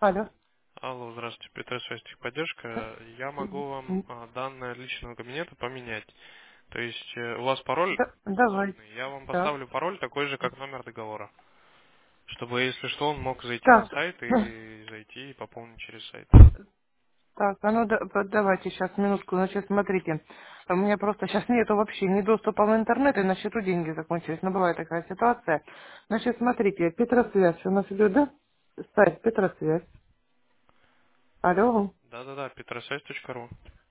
Алло. Алло, здравствуйте, Петр, связь техподдержка. Я могу вам данные личного кабинета поменять. То есть у вас пароль Давай. сложный. Я вам Так. поставлю пароль такой же, как номер договора. Чтобы, если что, он мог зайти на Так. сайт и зайти и пополнить через сайт. Так, а ну давайте сейчас минутку. Значит, смотрите. У меня просто сейчас нету вообще ни доступа в интернет, и на счету деньги закончились. Но бывает такая ситуация. Значит, смотрите, Петросвязь у нас идет, да? Сайт Петросвязь. Алло. Да-да-да, petrosвязь.ру.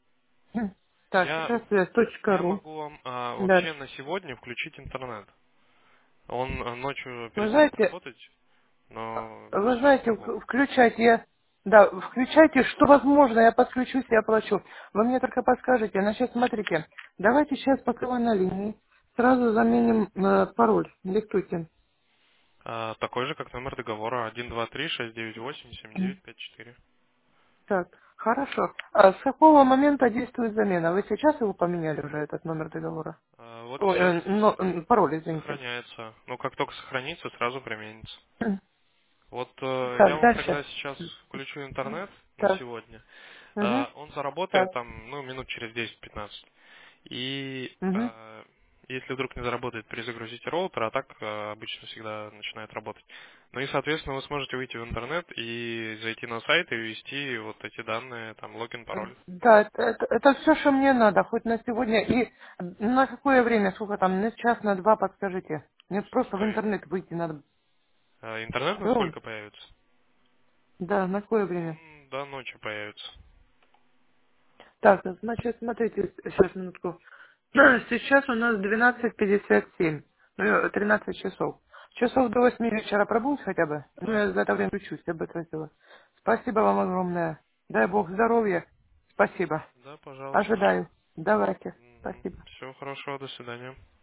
Так, Я, я Петросвязь.ру. могу вам вообще Дальше. на сегодня включить интернет. Он ночью Вы перестанет знаете, работать, но Вы сейчас знаете, могу. включайте, да, включайте, что возможно, я подключусь и оплачу. Вы мне только подскажите. Значит, смотрите, давайте сейчас пока вы на линии, сразу заменим пароль. Диктуйте. Такой же, как номер договора 123-698-7954. Так, хорошо. А с какого момента действует замена? Вы сейчас его поменяли уже, этот номер договора? Вот Ой, сейчас пароль, извините. сохраняется. Ну, как только сохранится, сразу применится. Вот я Так, вам дальше. тогда сейчас включу интернет на Так, сегодня. угу, Он заработает так, там, ну, минут через 10-15. И угу. если вдруг не заработает, перезагрузите роутер, а так обычно всегда начинает работать. Ну и, соответственно, вы сможете выйти в интернет и зайти на сайт и ввести вот эти данные, там, логин, пароль. Да, это все, что мне надо, хоть на сегодня. И на какое время, сколько там, на час, на два, подскажите. Мне просто в Что, интернет выйти надо. интернет на Алло? сколько появится? Да, на какое время? Он до ночи появится. Так, значит, смотрите, сейчас, минутку. Сейчас у нас 12:57, 13 часов. Часов до 8 вечера пробудь хотя бы. Ну, я за это время учусь, я бы просила. Спасибо вам огромное. Дай Бог здоровья. Спасибо. Да, пожалуйста. Ожидаю. Давайте. Спасибо. Всего хорошего, до свидания.